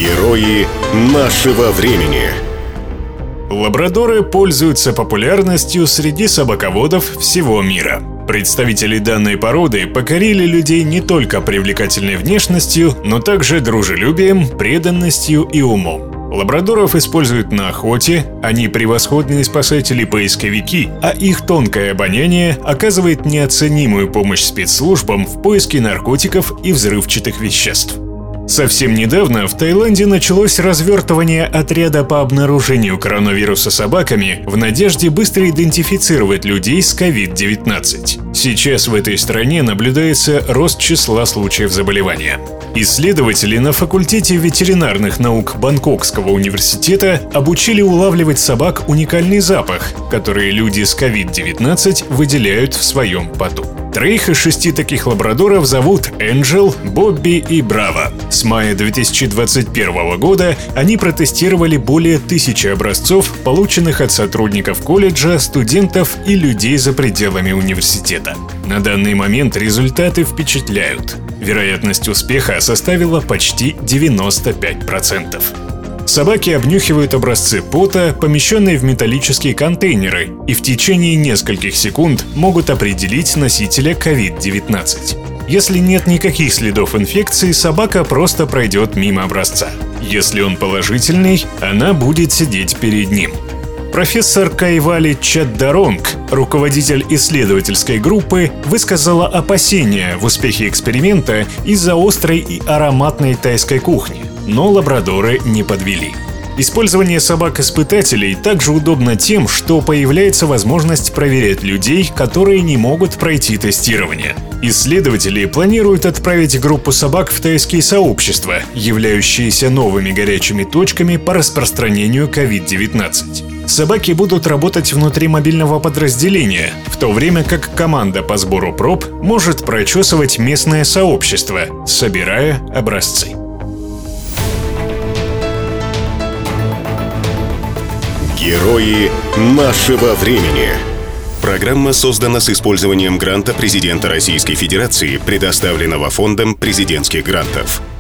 Герои нашего времени. Лабрадоры пользуются популярностью среди собаководов всего мира. Представители данной породы покорили людей не только привлекательной внешностью, но также дружелюбием, преданностью и умом. Лабрадоров используют на охоте, они превосходные спасатели-поисковики, а их тонкое обоняние оказывает неоценимую помощь спецслужбам в поиске наркотиков и взрывчатых веществ. Совсем недавно в Таиланде началось развертывание отряда по обнаружению коронавируса собаками в надежде быстро идентифицировать людей с COVID-19. Сейчас в этой стране наблюдается рост числа случаев заболевания. Исследователи на факультете ветеринарных наук Бангкокского университета обучили улавливать собак уникальный запах, который люди с COVID-19 выделяют в своем поту. 3 из 6 таких лабрадоров зовут Энджел, Бобби и Браво. С мая 2021 года они протестировали более 1000 образцов, полученных от сотрудников колледжа, студентов и людей за пределами университета. На данный момент результаты впечатляют. Вероятность успеха составила почти 95%. Собаки обнюхивают образцы пота, помещенные в металлические контейнеры, и в течение нескольких секунд могут определить носителя COVID-19. Если нет никаких следов инфекции, собака просто пройдет мимо образца. Если он положительный, она будет сидеть перед ним. Профессор Кайвали Чаддаронг, руководитель исследовательской группы, высказала опасения в успехе эксперимента из-за острой и ароматной тайской кухни. Но лабрадоры не подвели. Использование собак-испытателей также удобно тем, что появляется возможность проверять людей, которые не могут пройти тестирование. Исследователи планируют отправить группу собак в тайские сообщества, являющиеся новыми горячими точками по распространению COVID-19. Собаки будут работать внутри мобильного подразделения, в то время как команда по сбору проб может прочесывать местное сообщество, собирая образцы. Герои нашего времени. Программа создана с использованием гранта президента Российской Федерации, предоставленного Фондом президентских грантов.